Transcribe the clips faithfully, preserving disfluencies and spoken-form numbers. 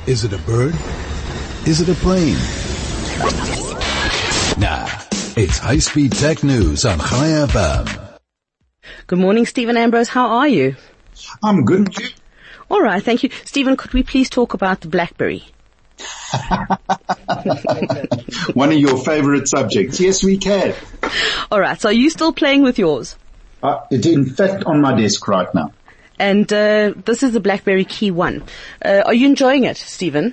Is it a bird? Is it a plane? Nah, it's high-speed tech news on Chai F M. Good morning, Stephen Ambrose. How are you? I'm good. All right, thank you. Stephen, could we please talk about the BlackBerry? One of your favorite subjects. Yes, we can. All right, so are you still playing with yours? Uh, it's in fact on my desk right now. And uh, this is the BlackBerry Key one. Uh, are you enjoying it, Stephen?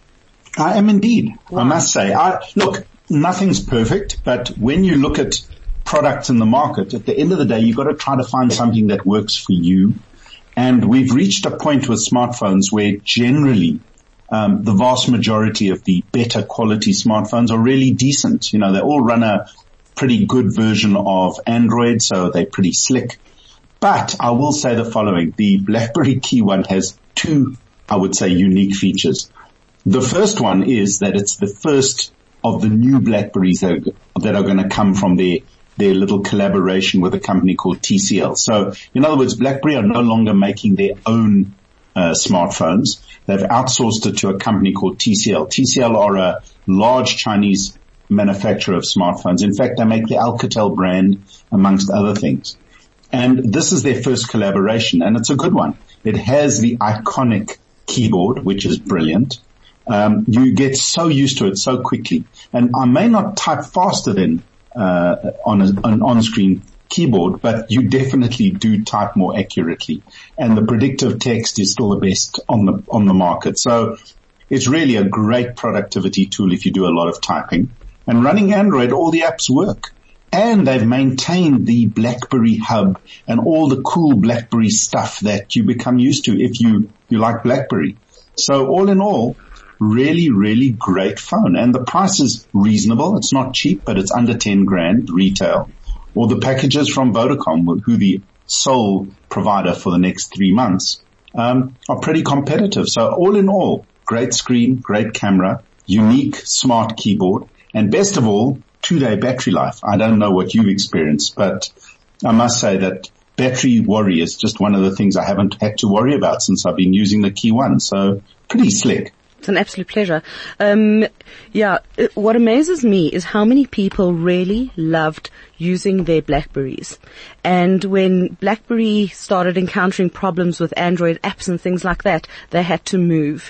I am indeed, wow. I must say. I, look, nothing's perfect, but when you look at products in the market, at the end of the day, you've got to try to find something that works for you. And we've reached a point with smartphones where generally um, the vast majority of the better quality smartphones are really decent. You know, they all run a pretty good version of Android, so they're pretty slick. But I will say the following. The BlackBerry Key one has two, I would say, unique features. The first one is that it's the first of the new BlackBerries that are, that are going to come from their, their little collaboration with a company called T C L. So, in other words, BlackBerry are no longer making their own uh, smartphones. They've outsourced it to a company called T C L. T C L are a large Chinese manufacturer of smartphones. In fact, they make the Alcatel brand, amongst other things. And this is their first collaboration, and it's a good one. It has the iconic keyboard, which is brilliant. Um, you get so used to it so quickly. And I may not type faster than uh, on a, an on-screen keyboard, but you definitely do type more accurately. And the predictive text is still the best on the on the market. So it's really a great productivity tool if you do a lot of typing. And running Android, all the apps work. And they've maintained the BlackBerry hub and all the cool BlackBerry stuff that you become used to if you, you like BlackBerry. So all in all, really, really great phone. And the price is reasonable. It's not cheap, but it's under ten grand retail. Or the packages from Vodacom, who the sole provider for the next three months, um, are pretty competitive. So all in all, great screen, great camera, unique smart keyboard, and best of all, two-day battery life. I don't know what you've experienced, but I must say that battery worry is just one of the things I haven't had to worry about since I've been using the Key one. So pretty slick. It's an absolute pleasure. Um, yeah, it, what amazes me is how many people really loved using their BlackBerries. And when BlackBerry started encountering problems with Android apps and things like that, they had to move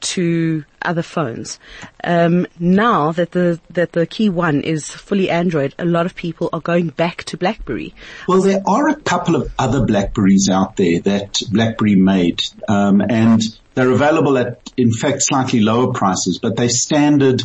to other phones. Um, now that the that the Key one is fully Android, a lot of people are going back to BlackBerry. Well, there are a couple of other BlackBerries out there that BlackBerry made, um, and they're available at, in fact, slightly lower prices, but they're standard,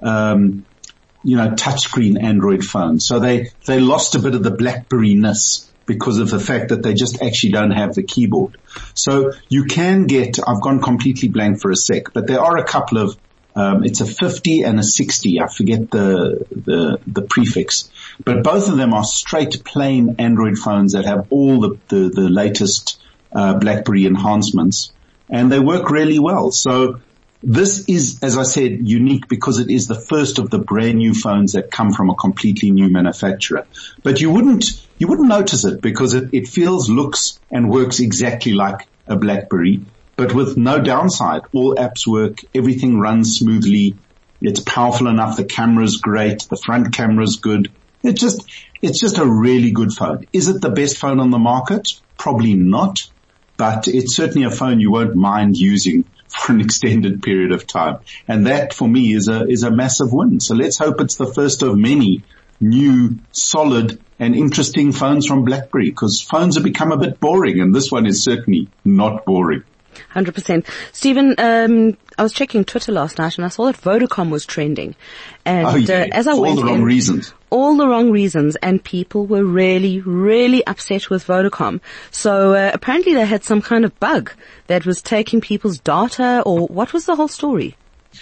um, you know, touchscreen Android phones. So they, they lost a bit of the BlackBerry-ness because of the fact that they just actually don't have the keyboard. So you can get, I've gone completely blank for a sec, but there are a couple of, um, it's a fifty and a sixty. I forget the, the, the prefix, but both of them are straight plain Android phones that have all the, the, the latest, uh, BlackBerry enhancements. And they work really well. So this is, as I said, unique because it is the first of the brand new phones that come from a completely new manufacturer. But you wouldn't, you wouldn't notice it because it, it feels, looks and works exactly like a BlackBerry, but with no downside. All apps work. Everything runs smoothly. It's powerful enough. The camera's great. The front camera's good. It just, it's just a really good phone. Is it the best phone on the market? Probably not. But it's certainly a phone you won't mind using for an extended period of time. And that for me is a, is a massive win. So let's hope it's the first of many new, solid and interesting phones from BlackBerry, because phones have become a bit boring and this one is certainly not boring. one hundred percent. Stephen, um, I was checking Twitter last night and I saw that Vodacom was trending. And oh, yeah. uh, as I For went all the wrong in, reasons. All the wrong reasons, and people were really, really upset with Vodacom. So uh, apparently they had some kind of bug that was taking people's data, or what was the whole story?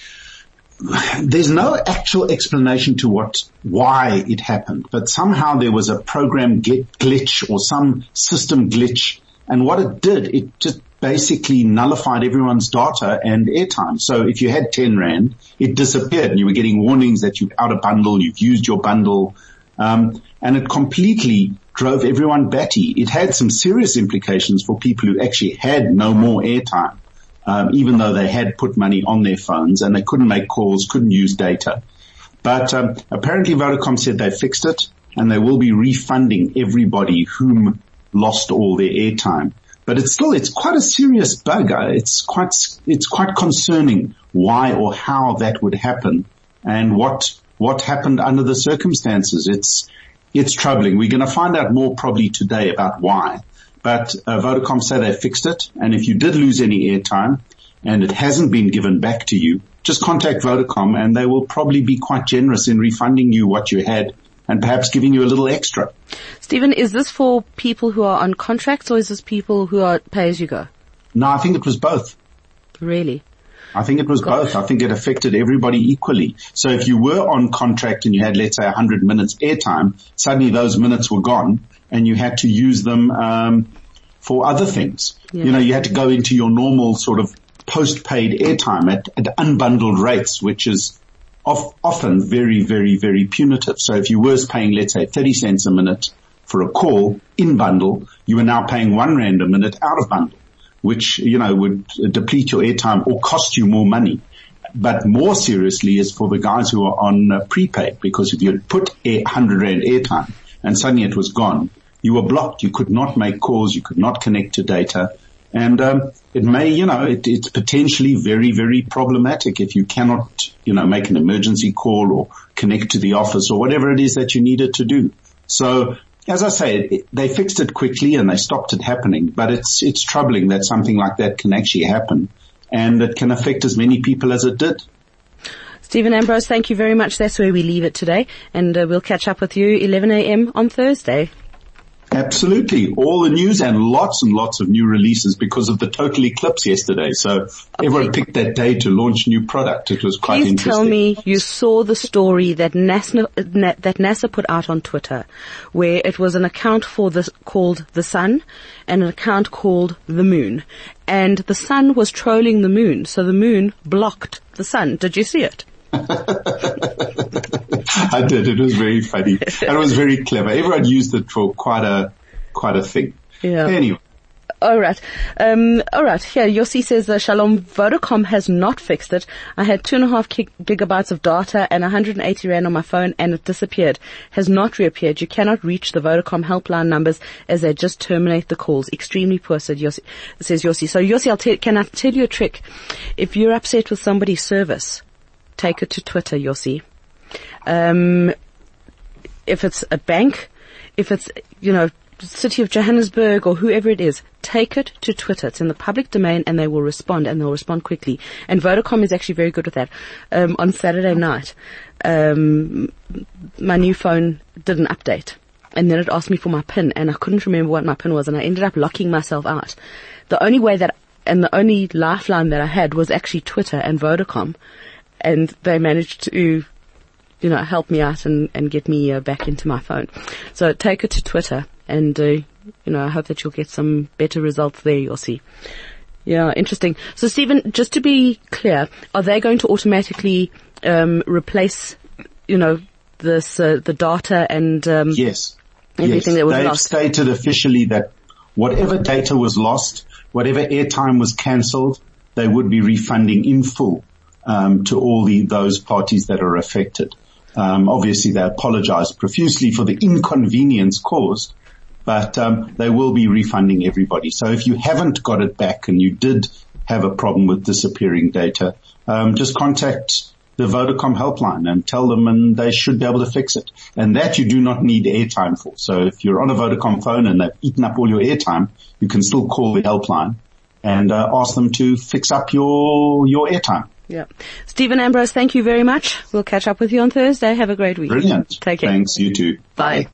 There's no actual explanation to what, why it happened, but somehow there was a program get glitch or some system glitch, and what it did, it just basically nullified everyone's data and airtime. So if you had ten rand, it disappeared and you were getting warnings that you've out of bundle, you've used your bundle, um, and it completely drove everyone batty. It had some serious implications for people who actually had no more airtime. um, even though they had put money on their phones and they couldn't make calls, couldn't use data. But um, apparently Vodacom said they fixed it and they will be refunding everybody whom lost all their airtime. But it's still, it's quite a serious bug. It's quite, it's quite concerning why or how that would happen and what, what happened under the circumstances. It's, it's troubling. We're going to find out more probably today about why. But uh, Vodacom say they fixed it. And if you did lose any airtime and it hasn't been given back to you, just contact Vodacom and they will probably be quite generous in refunding you what you had and perhaps giving you a little extra. Stephen, is this for people who are on contracts or is this people who are pay-as-you-go? No, I think it was both. Really? I think it was Gosh. both. I think it affected everybody equally. So if you were on contract and you had, let's say, one hundred minutes airtime, suddenly those minutes were gone and you had to use them um for other things. Yeah. You know, you had to go into your normal sort of post-paid airtime at, at unbundled rates, which is of, often very, very, very punitive. So if you were paying, let's say, thirty cents a minute for a call in bundle, you are now paying one rand a minute out of bundle, which, you know, would deplete your airtime or cost you more money. But more seriously is for the guys who are on uh, prepaid, because if you had put a one hundred rand airtime and suddenly it was gone, you were blocked. You could not make calls. You could not connect to data. And um, it may, you know, it, it's potentially very, very problematic if you cannot, you know, make an emergency call or connect to the office or whatever it is that you needed to do. So, as I say, it, they fixed it quickly and they stopped it happening. But it's it's troubling that something like that can actually happen, and it can affect as many people as it did. Stephen Ambrose, thank you very much. That's where we leave it today, and uh, we'll catch up with you eleven a.m. on Thursday. Absolutely. All the news and lots and lots of new releases because of the total eclipse yesterday. So okay. Everyone picked that day to launch new product. It was quite Please interesting. Tell me you saw the story that NASA, that NASA put out on Twitter, where it was an account for the, called The Sun and an account called The Moon. And the Sun was trolling the Moon, so the Moon blocked the Sun. Did you see it? I did. It was very funny. And it was very clever. Everyone used it for quite a, quite a thing. Yeah. Anyway. All right. Um, all right. Here, Yossi says, uh, Shalom, Vodacom has not fixed it. I had two and a half gig- gigabytes of data and one hundred eighty rand on my phone and it disappeared. Has not reappeared. You cannot reach the Vodacom helpline numbers as they just terminate the calls. Extremely poor, said Yossi, says Yossi. So Yossi, I'll tell, can I tell you a trick? If you're upset with somebody's service, take it to Twitter, Yossi. Um, if it's a bank, if it's, you know, City of Johannesburg or whoever it is, take it to Twitter. It's in the public domain and they will respond, and they'll respond quickly. And Vodacom is actually very good with that. Um, on Saturday night, um, my new phone did an update and then it asked me for my PIN and I couldn't remember what my PIN was and I ended up locking myself out. The only way that, and the only lifeline that I had was actually Twitter and Vodacom, and they managed to, you know, help me out and, and get me uh, back into my phone. So take it to Twitter and, uh, you know, I hope that you'll get some better results there, you'll see. Yeah, interesting. So Stephen, just to be clear, are they going to automatically, um, replace, you know, this, uh, the data and, um, yes, everything yes. that was They've lost? They've stated officially that whatever data was lost, whatever airtime was cancelled, they would be refunding in full, um, to all the, those parties that are affected. Um, obviously they apologize profusely for the inconvenience caused, but, um, they will be refunding everybody. So if you haven't got it back and you did have a problem with disappearing data, um, just contact the Vodacom helpline and tell them, and they should be able to fix it. And that you do not need airtime for. So if you're on a Vodacom phone and they've eaten up all your airtime, you can still call the helpline and uh, ask them to fix up your, your airtime. Yeah. Stephen Ambrose, thank you very much. We'll catch up with you on Thursday. Have a great week. Brilliant. Take care. Thanks. You too. Bye. Bye.